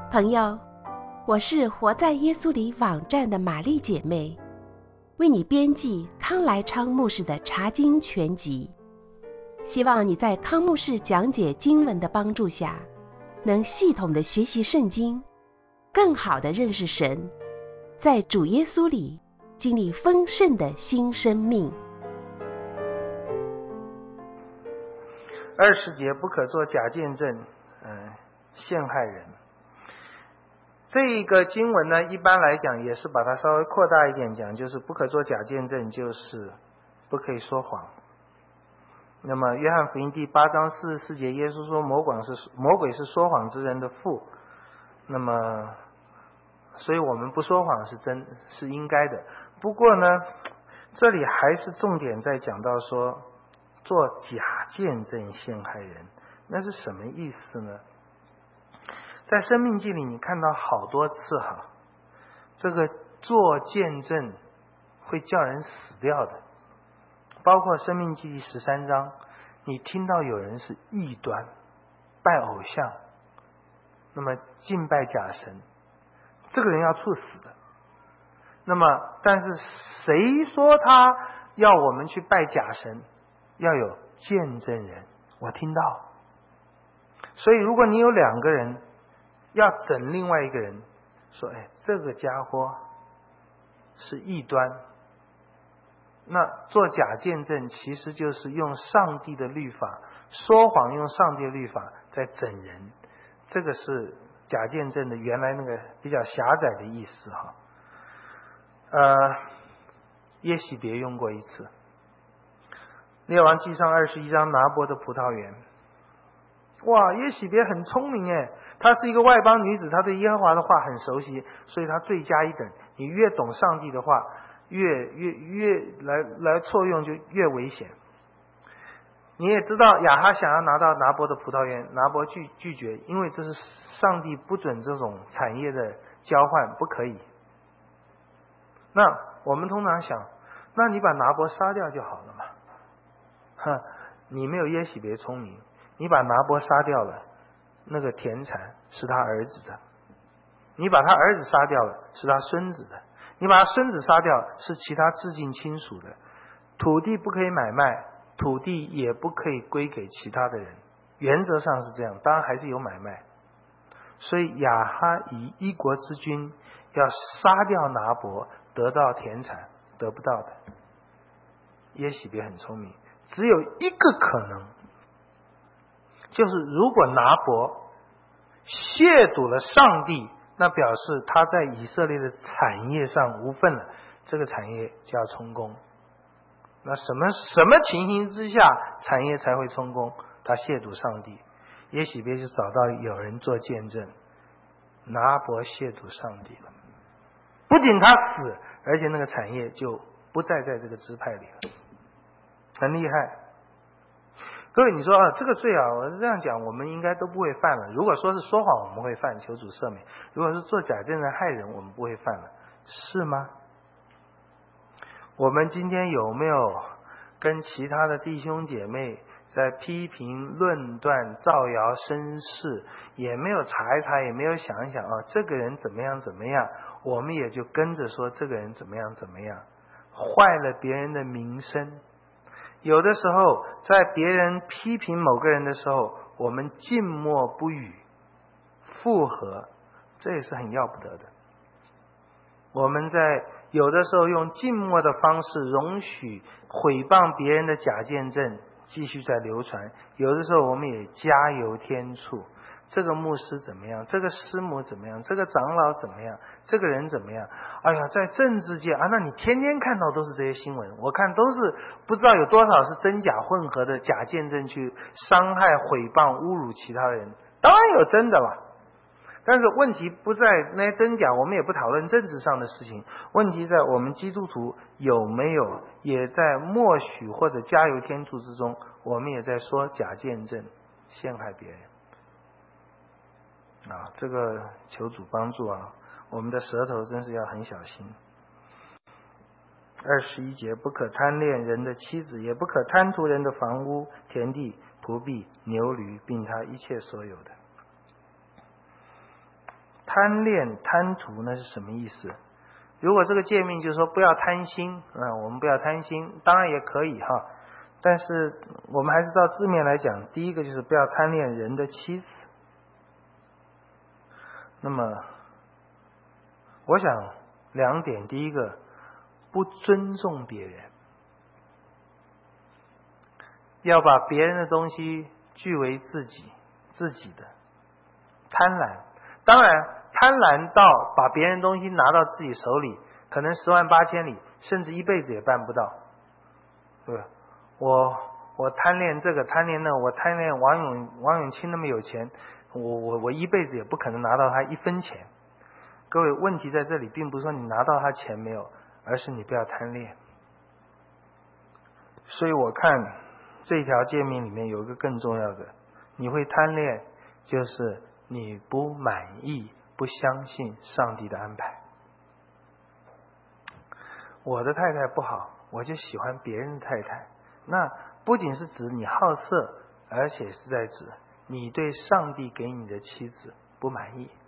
朋友，我是活在耶稣里网站的玛丽姐妹，为你编辑康来昌牧师的查经全集，希望你在康牧师讲解经文的帮助下，能系统的学习圣经，更好的认识神，在主耶稣里经历丰盛的新生命。 20节不可做假见证，陷害人。这个经文呢，一般来讲也是把它稍微扩大一点讲，就是不可做假见证，就是不可以说谎。那么约翰福音第8章44节，耶稣说魔鬼是说谎之人的父。那么所以我们不说谎是应该的。不过呢，这里还是重点在讲到说做假见证陷害人，那是什么意思呢？在申命记里你看到好多次这个做见证会叫人死掉的，包括申命记第13章，你听到有人是异端拜偶像，那么敬拜假神，这个人要处死的。那么但是谁说他要我们去拜假神？要有见证人，我听到。所以如果你有2个人要整另外一个人，说这个家伙是异端，那做假见证其实就是用上帝的律法说谎，用上帝的律法在整人，这个是假见证的原来那个比较狭窄的意思耶洗别用过一次。列王记上21章拿伯的葡萄园，哇，耶洗别很聪明她是一个外邦女子，她对耶和华的话很熟悉，所以她罪加一等。你越懂上帝的话，越来错用就越危险。你也知道亚哈想要拿到拿伯的葡萄园，拿伯拒绝，因为这是上帝不准这种产业的交换，不可以。那我们通常想，那你把拿伯杀掉就好了嘛。你没有耶洗别聪明，你把拿伯杀掉了，那个田产是他儿子的；你把他儿子杀掉了，是他孙子的；你把他孙子杀掉，是其他至近亲属的。土地不可以买卖，土地也不可以归给其他的人，原则上是这样，当然还是有买卖。所以亚哈以一国之君要杀掉拿伯，得到田产，得不到的。耶洗别很聪明，只有一个可能，就是如果拿伯亵渎了上帝，那表示他在以色列的产业上无份了，这个产业就要充公。那什么情形之下产业才会充公？他亵渎上帝。耶洗别就找到有人做见证，拿伯亵渎上帝了，不仅他死，而且那个产业就不再在这个支派里了，很厉害。各位，你说这个罪我是这样讲，我们应该都不会犯了。如果说是说谎我们会犯，求主赦免；如果是做假见证害人，我们不会犯了，是吗？我们今天有没有跟其他的弟兄姐妹在批评论断造谣生事，也没有查一查，也没有想一想这个人怎么样怎么样，我们也就跟着说这个人怎么样怎么样，坏了别人的名声。有的时候在别人批评某个人的时候，我们静默不语附和，这也是很要不得的。我们在有的时候用静默的方式容许毁谤别人的假见证继续在流传，有的时候我们也加油添醋，这个牧师怎么样，这个师母怎么样，这个长老怎么样，这个人怎么样。在政治界那你天天看到都是这些新闻，我看都是不知道有多少是真假混合的假见证去伤害毁谤侮辱其他人，当然有真的了，但是问题不在那些真假，我们也不讨论政治上的事情，问题在我们基督徒有没有也在默许或者加油添醋之中，我们也在说假见证陷害别人这个求主帮助我们的舌头真是要很小心。21节，不可贪恋人的妻子，也不可贪图人的房屋、田地、仆婢、牛驴，并他一切所有的。 贪恋贪图那是什么意思？如果这个诫命就是说不要贪心，我们不要贪心，当然也可以哈。但是我们还是照字面来讲，第一个就是不要贪恋人的妻子。那么我想两点，第一个不尊重别人，要把别人的东西据为自己的。贪婪，当然贪婪到把别人东西拿到自己手里，可能10万8千里，甚至一辈子也办不到，对吧？我贪恋这个贪恋那个，我贪恋王永庆那么有钱，我一辈子也不可能拿到他1分钱。各位，问题在这里，并不是说你拿到他钱没有，而是你不要贪恋。所以我看这条诫命里面有一个更重要的，你会贪恋，就是你不满意，不相信上帝的安排。我的太太不好，我就喜欢别人的太太，那不仅是指你好色，而且是在指你对上帝给你的妻子不满意。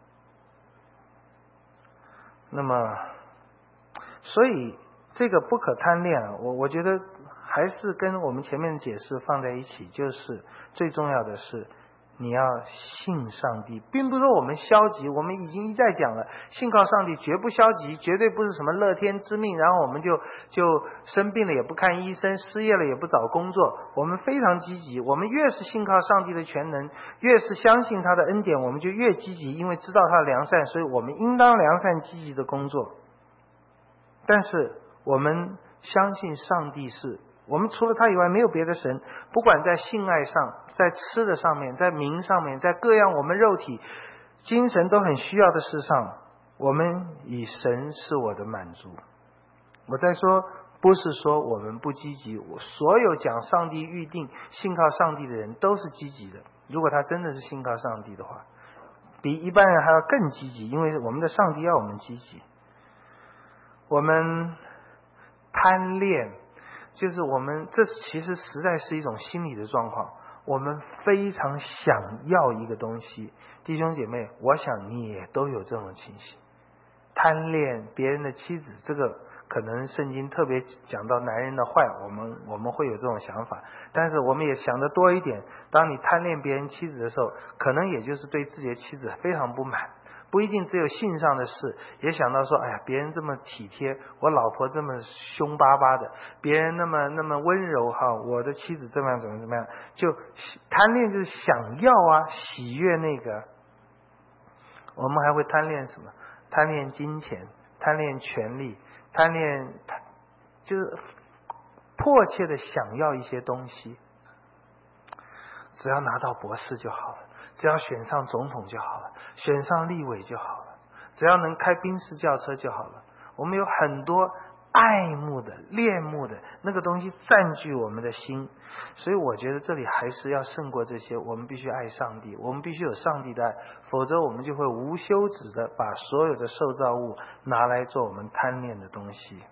那么所以这个不可贪恋，我觉得还是跟我们前面的解释放在一起，就是最重要的是你要信上帝，并不是说我们消极，我们已经一再讲了，信靠上帝绝不消极，绝对不是什么乐天知命，然后我们就生病了也不看医生，失业了也不找工作，我们非常积极。我们越是信靠上帝的全能，越是相信他的恩典，我们就越积极，因为知道他的良善，所以我们应当良善积极的工作。但是我们相信上帝是我们除了他以外没有别的神，不管在性爱上，在吃的上面，在名上面，在各样我们肉体精神都很需要的事上，我们以神是我的满足。我在说不是说我们不积极，所有讲上帝预定信靠上帝的人都是积极的，如果他真的是信靠上帝的话，比一般人还要更积极，因为我们的上帝要我们积极。我们贪恋，就是我们这其实实在是一种心理的状况，我们非常想要一个东西。弟兄姐妹，我想你也都有这种情形，贪恋别人的妻子，这个可能圣经特别讲到男人的坏，我们会有这种想法，但是我们也想得多一点，当你贪恋别人妻子的时候，可能也就是对自己的妻子非常不满，不一定只有性上的事，也想到说，哎呀，别人这么体贴，我老婆这么凶巴巴的，别人那么温柔哈，我的妻子这么样怎么样，就贪恋就是想要啊，喜悦那个。我们还会贪恋什么？贪恋金钱，贪恋权力，贪恋就是迫切的想要一些东西，只要拿到博士就好了，只要选上总统就好了，选上立委就好了，只要能开宾士轿车就好了。我们有很多爱慕的恋慕的那个东西占据我们的心，所以我觉得这里还是要胜过这些。我们必须爱上帝，我们必须有上帝的爱，否则我们就会无休止的把所有的受造物拿来做我们贪恋的东西。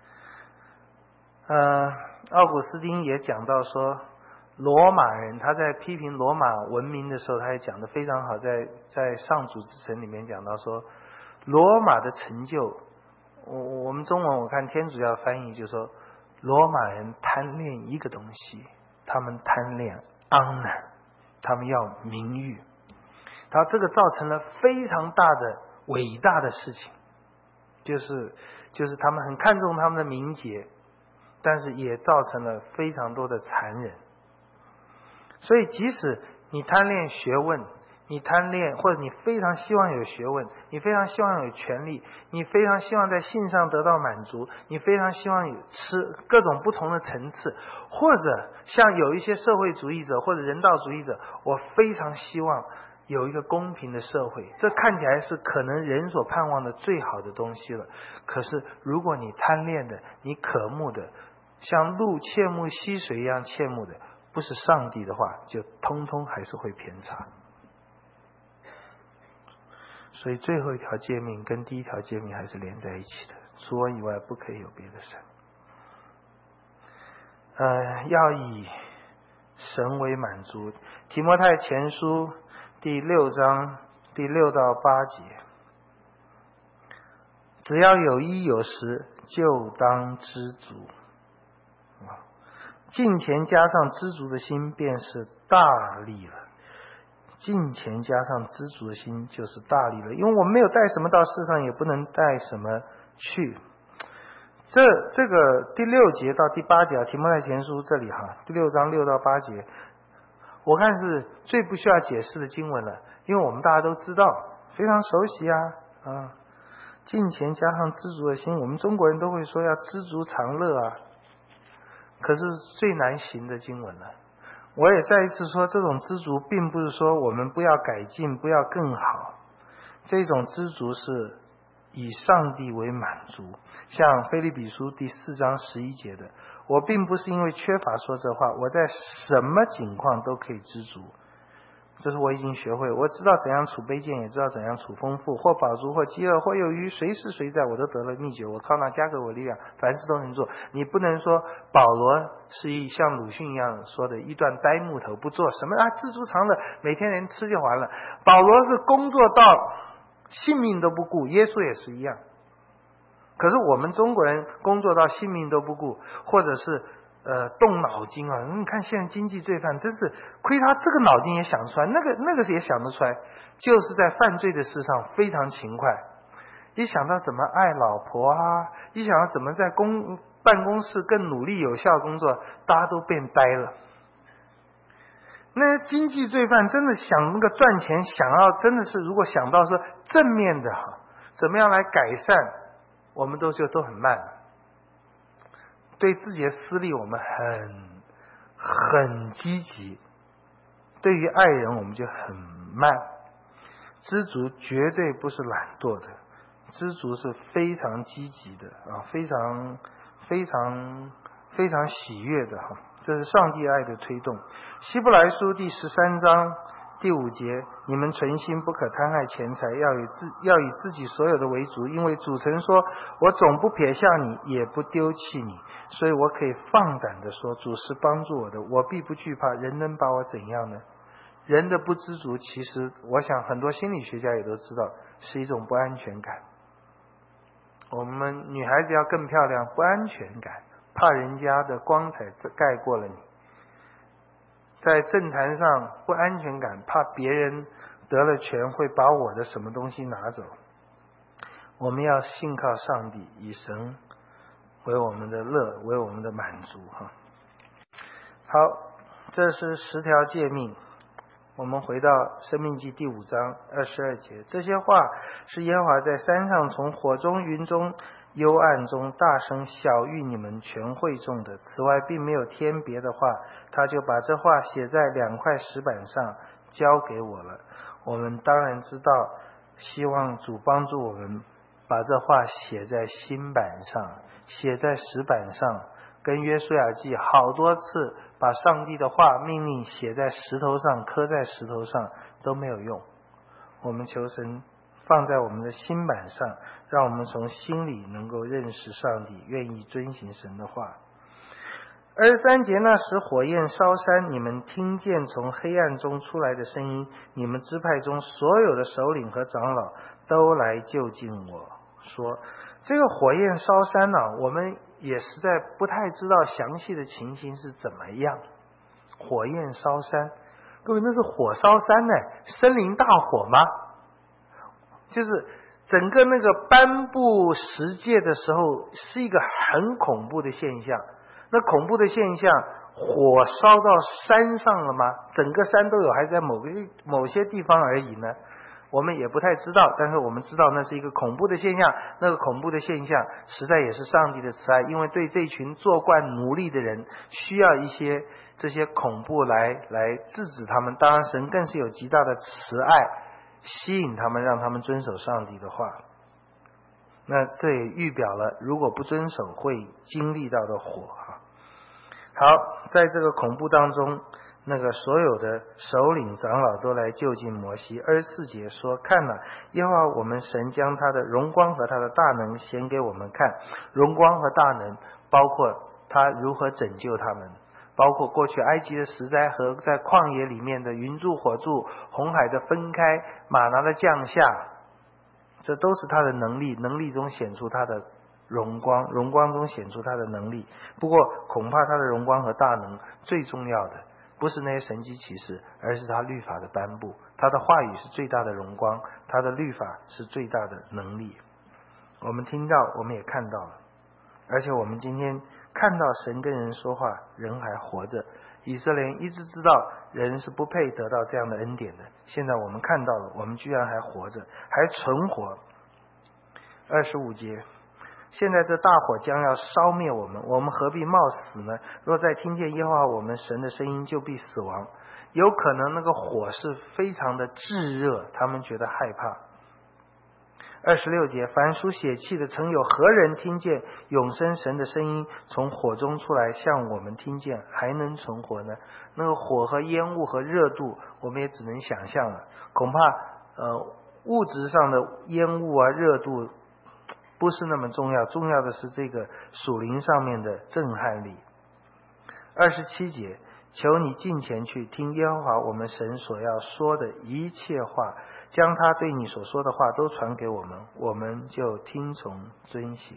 奥古斯丁也讲到说，罗马人他在批评罗马文明的时候，他也讲得非常好，在上主之神里面讲到说，罗马的成就，我们中文我看天主教翻译就说，罗马人贪恋一个东西，他们贪恋 honor， 他们要名誉，然后这个造成了非常大的伟大的事情，就是他们很看重他们的名节，但是也造成了非常多的残忍。所以即使你贪恋学问，你贪恋或者你非常希望有学问，你非常希望有权利，你非常希望在性上得到满足，你非常希望有吃各种不同的层次，或者像有一些社会主义者或者人道主义者，我非常希望有一个公平的社会，这看起来是可能人所盼望的最好的东西了。可是如果你贪恋的，你渴慕的，像鹿切慕溪水一样切慕的，不是上帝的话，就通通还是会偏差。所以最后一条诫命跟第一条诫命还是连在一起的，除我以外不可以有别的神。要以神为满足。提摩太前书第6章第6到8节，只要有衣有食，就当知足。敬虔加上知足的心，便是大利了。敬虔加上知足的心，就是大利了。因为我们没有带什么到世上，也不能带什么去。这个第6节到第8节，提摩太前书这里第6章6到8节，我看是最不需要解释的经文了，因为我们大家都知道，非常熟悉啊。敬虔加上知足的心，我们中国人都会说要知足常乐啊，可是最难行的经文了。我也再一次说，这种知足并不是说我们不要改进，不要更好，这种知足是以上帝为满足。像腓立比书第4章11节的，我并不是因为缺乏说这话，我在什么境况都可以知足。这是我已经学会，我知道怎样处卑贱，也知道怎样处丰富，或饱足，或饥饿，或有余，随时随在，我都得了秘诀。我靠那加给我力量，凡事都能做。你不能说保罗是像鲁迅一样说的一段呆木头，不做什么知足常乐，每天连吃就完了。保罗是工作到性命都不顾，耶稣也是一样。可是我们中国人工作到性命都不顾，或者是动脑筋你看现在经济罪犯真是亏他这个脑筋也想出来，那个也想得出来，就是在犯罪的事上非常勤快。一想到怎么爱老婆一想到怎么在办公室更努力有效工作，大家都变呆了。那经济罪犯真的想那个赚钱，想要真的是如果想到说正面的怎么样来改善，我们都很慢。对自己的私利我们很积极，对于爱人我们就很慢。知足绝对不是懒惰的，知足是非常积极的非常非常非常喜悦的这是上帝爱的推动。希伯来书第13章第5节，你们存心不可贪爱钱财，要以自己所有的为主，因为主曾说，我总不撇下你，也不丢弃你，所以我可以放胆的说，主是帮助我的，我必不惧怕，人能把我怎样呢？人的不知足，其实我想很多心理学家也都知道，是一种不安全感。我们女孩子要更漂亮，不安全感，怕人家的光彩盖过了你。在政坛上不安全感，怕别人得了权会把我的什么东西拿走。我们要信靠上帝，以神为我们的乐，为我们的满足好，这是10条诫命。我们回到申命记第5章22节，这些话是耶和华在山上从火中云中幽暗中大声晓谕你们全会众的，此外并没有添别的话，他就把这话写在2块石板上交给我了。我们当然知道，希望主帮助我们把这话写在心板上，写在石板上，跟约书亚记好多次把上帝的话命令写在石头上，刻在石头上都没有用。我们求神放在我们的心板上，让我们从心里能够认识上帝，愿意遵行神的话。23节，那时火焰烧山，你们听见从黑暗中出来的声音，你们支派中所有的首领和长老都来就近我说，这个火焰烧山我们也实在不太知道详细的情形是怎么样。火焰烧山，各位，那是火烧山呢，森林大火吗？就是整个那个颁布十诫的时候是一个很恐怖的现象。那恐怖的现象，火烧到山上了吗？整个山都有，还是在某些地方而已呢？我们也不太知道，但是我们知道那是一个恐怖的现象。那个恐怖的现象实在也是上帝的慈爱，因为对这群做惯奴隶的人需要一些这些恐怖来制止他们。当然神更是有极大的慈爱，吸引他们，让他们遵守上帝的话。那这也预表了如果不遵守会经历到的火好，在这个恐怖当中，那个所有的首领长老都来就近摩西。24节说，看哪，耶和华我们神将他的荣光和他的大能显给我们看。荣光和大能包括他如何拯救他们， 包括过去埃及的十灾和在旷野里面的云柱火柱，红海的分开，玛拿的降下，这都是他的能力，能力中显出他的荣光，荣光中显出他的能力。不过恐怕他的荣光和大能最重要的不是那些神迹奇事，而是他律法的颁布。他的话语是最大的荣光，他的律法是最大的能力。我们听到，我们也看到了，而且我们今天看到神跟人说话，人还活着。以色列人一直知道人是不配得到这样的恩典的，现在我们看到了，我们居然还活着，还存活。25节，现在这大火将要烧灭我们，我们何必冒死呢？若再听见耶和华我们神的声音，就必死亡。有可能那个火是非常的炙热，他们觉得害怕。26节，凡属血气的，曾有何人听见永生神的声音从火中出来，像我们听见，还能存活呢？那个火和烟雾和热度，我们也只能想象了。恐怕物质上的烟雾啊、热度不是那么重要，重要的是这个属灵上面的震撼力。27节，求你近前去听耶和华我们神所要说的一切话，将他对你所说的话都传给我们，我们就听从遵行。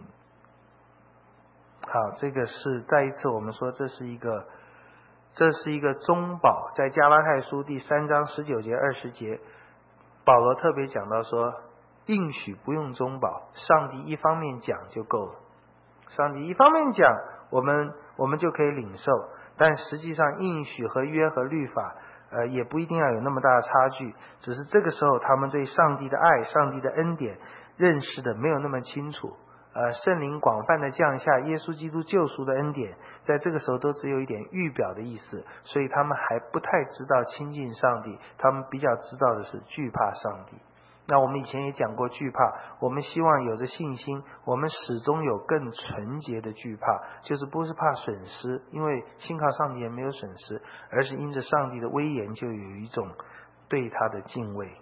好，这个是再一次我们说这是一个中保。在加拉太书第3章19节20节，保罗特别讲到说，应许不用中保，上帝一方面讲就够了。上帝一方面讲，我们就可以领受，但实际上应许和约和律法也不一定要有那么大的差距，只是这个时候他们对上帝的爱、上帝的恩典认识的没有那么清楚。圣灵广泛的降下，耶稣基督救赎的恩典在这个时候都只有一点预表的意思，所以他们还不太知道亲近上帝，他们比较知道的是惧怕上帝。那我们以前也讲过惧怕，我们希望有着信心，我们始终有更纯洁的惧怕，就是不是怕损失，因为信靠上帝也没有损失，而是因着上帝的威严就有一种对他的敬畏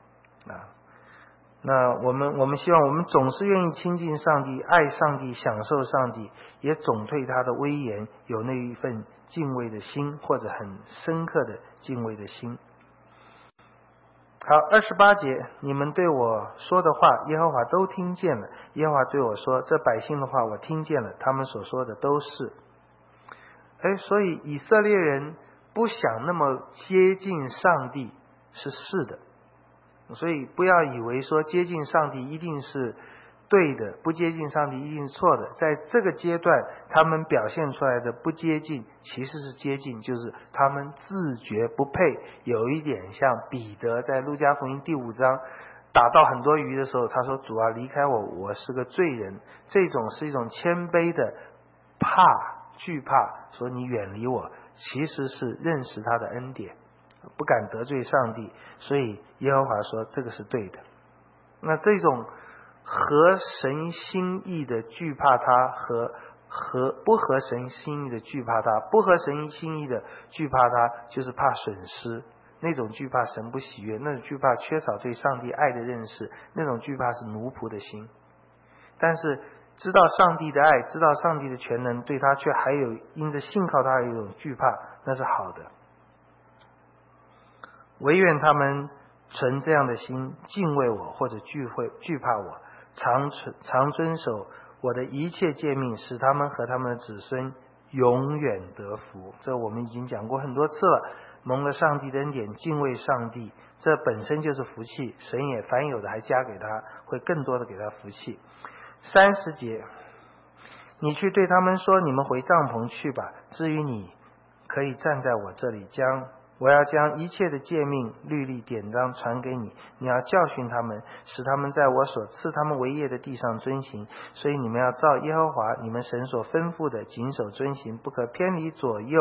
那我们希望我们总是愿意亲近上帝，爱上帝，享受上帝，也总对他的威严有那一份敬畏的心，或者很深刻的敬畏的心。好，28节，你们对我说的话，耶和华都听见了。耶和华对我说，这百姓的话我听见了，他们所说的都是。所以以色列人不想那么接近上帝是的，所以不要以为说接近上帝一定是对的，不接近上帝一定是错的。在这个阶段他们表现出来的不接近其实是接近，就是他们自觉不配，有一点像彼得在路加福音第5章打到很多鱼的时候，他说，主啊，离开我，我是个罪人。这种是一种谦卑的惧怕，说你远离我，其实是认识他的恩典，不敢得罪上帝，所以耶和华说这个是对的。那这种合神心意的惧怕他和不合神心意的惧怕他，不合神心意的惧怕他就是怕损失，那种惧怕神不喜悦，那种惧怕缺少对上帝爱的认识，那种惧怕是奴仆的心。但是知道上帝的爱，知道上帝的全能，对他却还有因着信靠他有一种惧怕，那是好的。唯愿他们存这样的心，敬畏我，或者惧怕我，常遵守我的一切诫命，使他们和他们的子孙永远得福。这我们已经讲过很多次了，蒙了上帝的恩典，敬畏上帝，这本身就是福气，神也凡有的还加给他，会更多的给他福气。30节，你去对他们说，你们回帐篷去吧，至于你，可以站在我这里，我要将一切的诫命、律例、典章传给你，你要教训他们，使他们在我所赐他们为业的地上遵行。所以你们要照耶和华你们神所吩咐的谨守遵行，不可偏离左右。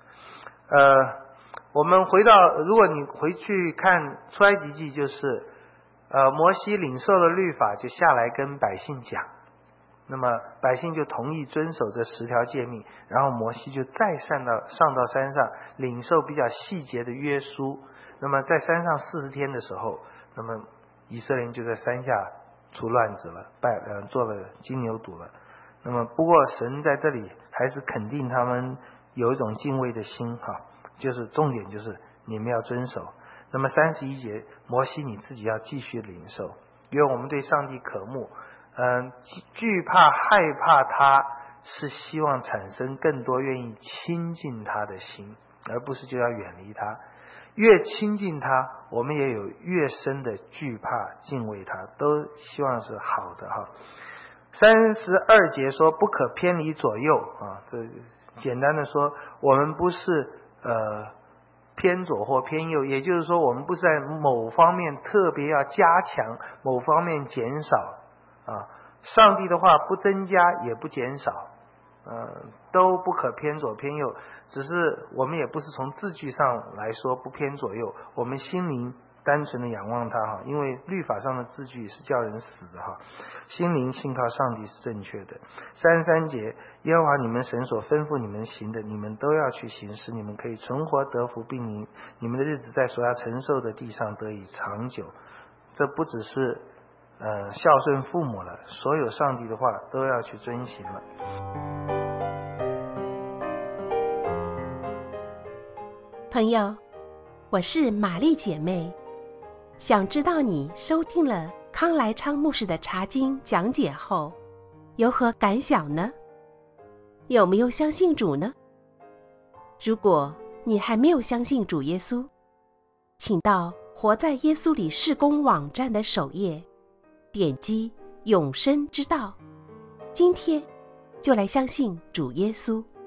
我们如果你回去看出埃及记，就是摩西领受了律法，就下来跟百姓讲，那么百姓就同意遵守这10条诫命，然后摩西就再上到山上领受比较细节的约书。那么在山上40天的时候，那么以色列人就在山下出乱子了，做了金牛犊了。那么不过神在这里还是肯定他们有一种敬畏的心哈，就是重点就是你们要遵守。那么31节，摩西你自己要继续领受，因为我们对上帝渴慕，惧怕害怕他，是希望产生更多愿意亲近他的心，而不是就要远离他。越亲近他，我们也有越深的惧怕敬畏他，都希望是好的哈。32节说不可偏离左右啊，这简单的说，我们不是偏左或偏右，也就是说我们不是在某方面特别要加强，某方面减少啊。上帝的话不增加也不减少，都不可偏左偏右，只是我们也不是从字句上来说不偏左右，我们心灵单纯的仰望他哈，因为律法上的字句是叫人死的哈，心灵信靠上帝是正确的。33节，耶和华你们神所吩咐你们行的，你们都要去行，使你们可以存活得福，并你们的日子在所要承受的地上得以长久。这不只是孝顺父母了，所有上帝的话都要去遵行了。 朋友，我是玛丽姐妹，想知道你收听了康来昌牧师的查经讲解后有何感想呢？有没有相信主呢？如果你还没有相信主耶稣，请到活在耶稣里事工网站的首页，点击永生之道，今天就来相信主耶稣。